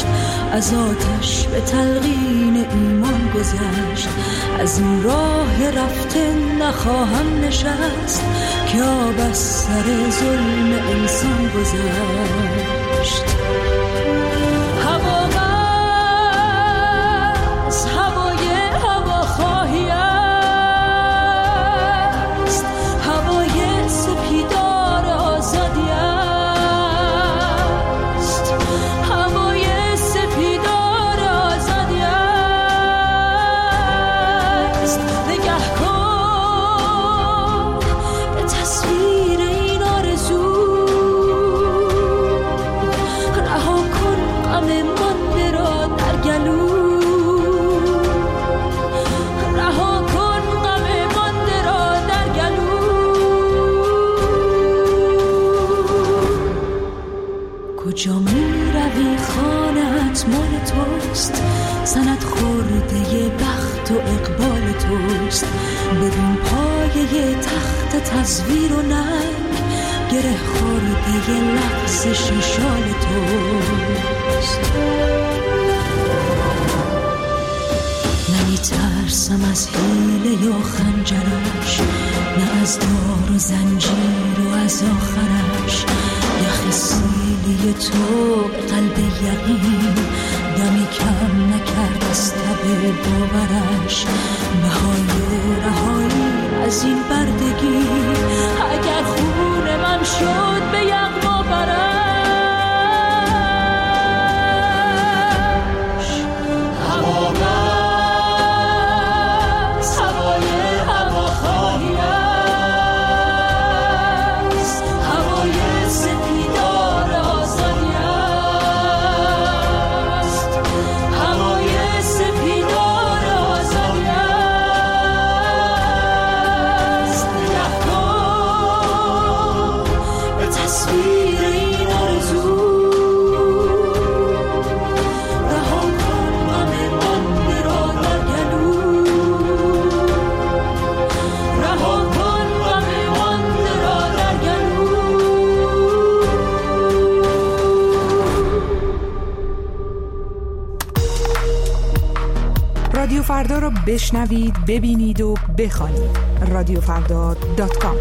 از آتش به تلقین ایمان گذشت. از این راه رفته نخواهم نشست که آب از سر ظلم انسان گذشت. هوا از هوای هواخواهی است، هوای سپیدار آزادی است، هوای سپیدار آزادی است. نگه کن به تصویر این آرزو، رها کن غم مانده را در گلو، رها کن غم مانده را در گلو. کجا می روی خانه‌ات مال توست، سند خورده بخت و اقبال توست. ببین پایه تخت تصویر و ننگ، گره خورده لغزش شال توست. نمی ترسم از حیله یا خنجرش، نه از دار و زنجیر و از آخرش. یخ سیلی تو قلب یقین، دمی کم نکرد از تب باورش. بهای رهایی از این بردگی، اگر خون من شد به یغما برش. هوا بس هوای هواخواهی است، هوای سپیدار آزادی است، هوای سپیدار آزادی است. نگه کن به تصویر این آرزو، رها کن غم مانده را در گلو، رها کن غم مانده را در گلو. رادیو فردا رو بشنوید، ببینید و بخوانید. radiofrda.com.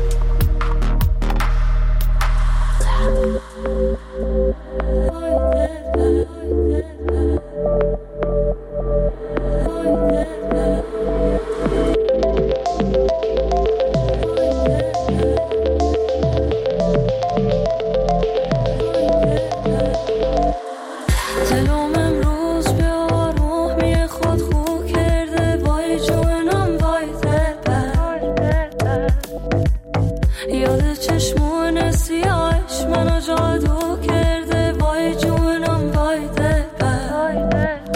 دلم امروز به آرومی خود خو کرده، وای جونم وای دلبر. یاد چشمون سیاهش منو جادو کرده، وای جونم وای دلبر.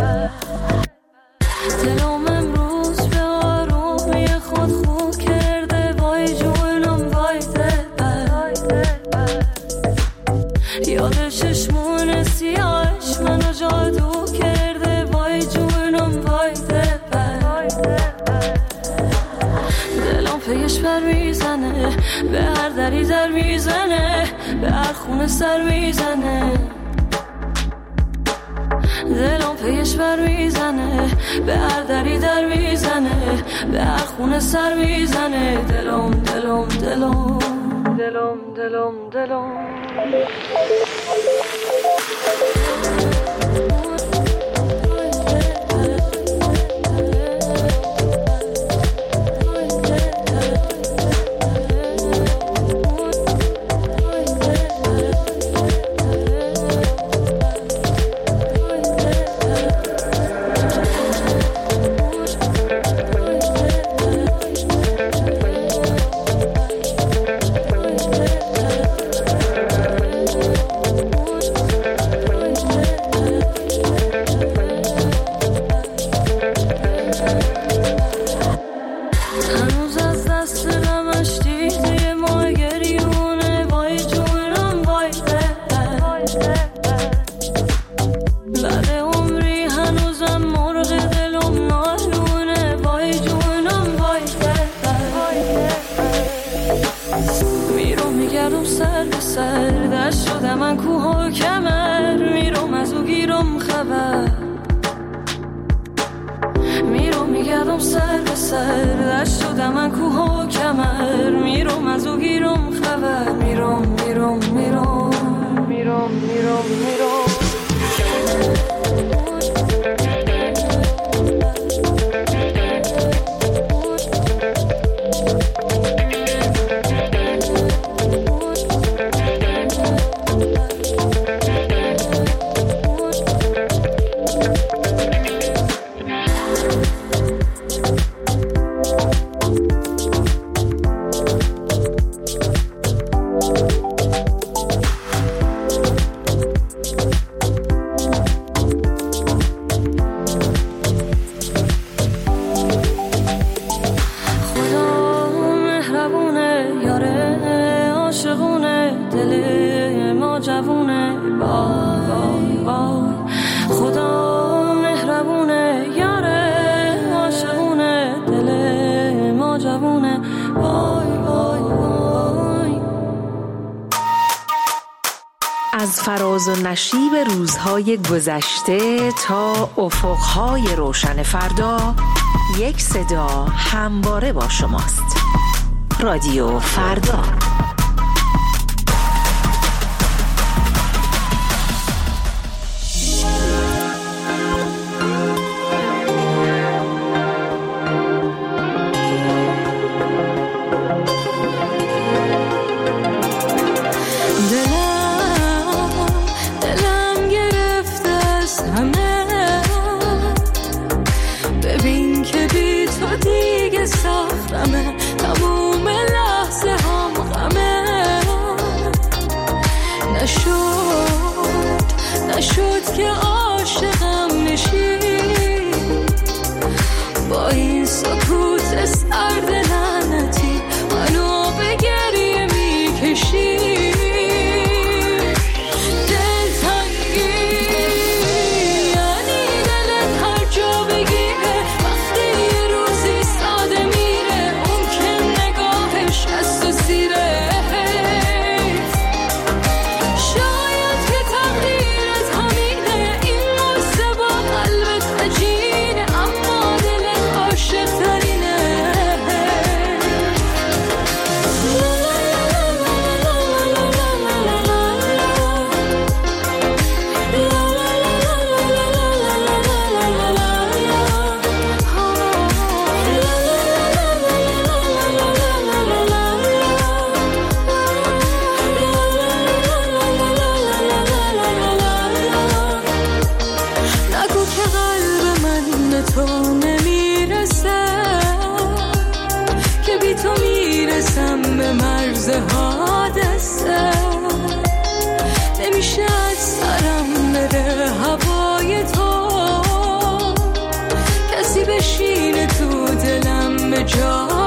دلم امروز به آرومی خود خو کرده، وای جونم وای دلبر. یاد چشمون سیاهش منو جادو کرده، وای جونم وای دلبر. دلم پیش بر میزنه، به هر دری در میزنه، به هر خونه سر میزنه. دلم پیش بر میزنه، به هر دری در میزنه، به هر خونه سر میزنه. دلم دلم دلم دلم دلم دلم. گیرم خبر میرم میگردم سر به سر دشت و دمن کوه و کمر میرم از او گیرم خبر میرم میرم میرم میرم میرم میرم از فراز و نشیب روزهای گذشته تا افقهای روشن فردا، یک صدا همواره با شماست. رادیو فردا. نشد که عاشقم نشی با این سکوت سرد لعنتی منو به گریه میکشی حادثه نمیشه از سرم بره هوای تو کسی بشینه تو دلم به جا